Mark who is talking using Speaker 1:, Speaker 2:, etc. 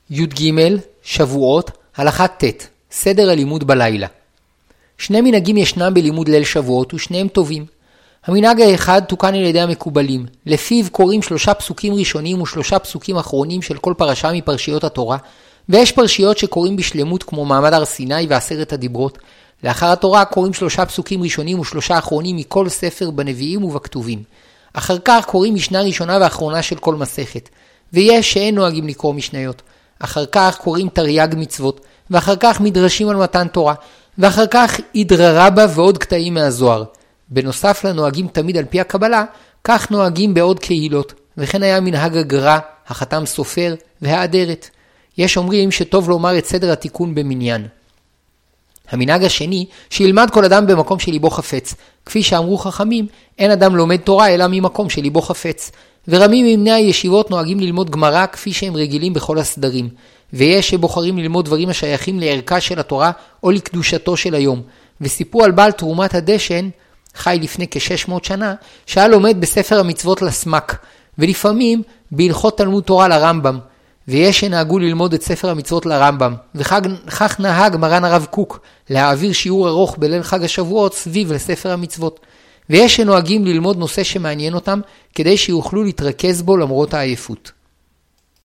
Speaker 1: י"ג שבועות, הלכה ט', סדר הלימוד בלילה. שני מנהגים ישנם בלימוד ליל שבועות ושניהם טובים. המנהג האחד תוקן על ידי המקובלים, לפיו קוראים 3 פסוקים ראשונים ו3 פסוקים אחרונים של כל פרשה מפרשיות התורה, ויש פרשיות שקוראים בשלמות כמו מעמד הר סיני ועשרת הדיברות. לאחר התורה קוראים 3 פסוקים ראשונים ו3 אחרונים מכל ספר בנביאים ובכתובים. אחר כך קוראים משנה ראשונה ואחרונה של כל מסכת, ויש שאין נוהגים לקרוא משניות. אחר כך קוראים תרי"ג מצוות, ואחר כך מדרשים על מתן תורה, ואחר כך אידרא רבא ועוד קטעים מהזוהר. בנוסף לנוהגים תמיד על פי הקבלה, כך נוהגים בעוד קהילות, וכן היה מנהג הגר"א, החתם סופר והאדרת. יש אומרים שטוב לומר את סדר התיקון במניין. המנהג השני, שילמד כל אדם במקום שליבו חפץ. כפי שאמרו חכמים, אין אדם לומד תורה אלא ממקום שליבו חפץ. ורמים מבני הישיבות נוהגים ללמוד גמרא כפי שהם רגילים בכל הסדרים. ויש שבוחרים ללמוד דברים השייכים לערכה של התורה או לקדושתו של היום. וסיפרו על בעל תרומת הדשן, חי לפני כ-600 שנה, שהיה לומד בספר המצוות לסמק, ולפעמים בהלכות תלמוד תורה לרמב"ם. ויש שנהגו ללמוד את ספר המצוות לרמב"ם, וכך נהג מרן הרב קוק להעביר שיעור ארוך בליל חג השבועות סביב לספר המצוות. ויש שנוהגים ללמוד נושא שמעניין אותם כדי שיוכלו להתרכז בו למרות העייפות.